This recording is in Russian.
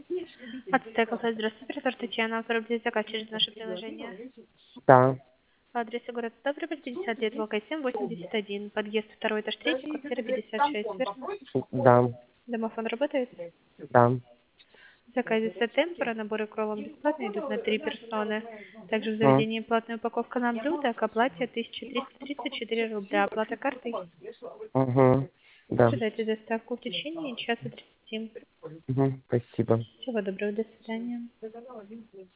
Ацтек, здравствуйте, оператор Татьяна, автор заказ через наше приложение. Да. По адресу город Ставрополь, 50 лет, Волга 7, 81, подъезд 2 этаж 3, квартира 56, верно? Да. Домофон работает? Да. Заказы с темпора, наборы кролом бесплатно идут на 3 персоны. Также в М. заведении платная упаковка на блюдо, к оплате 1334 рубля. Оплата картой. Угу. Да. Ожидайте доставку в течение часа 30. Угу. Спасибо. Всего доброго, до свидания.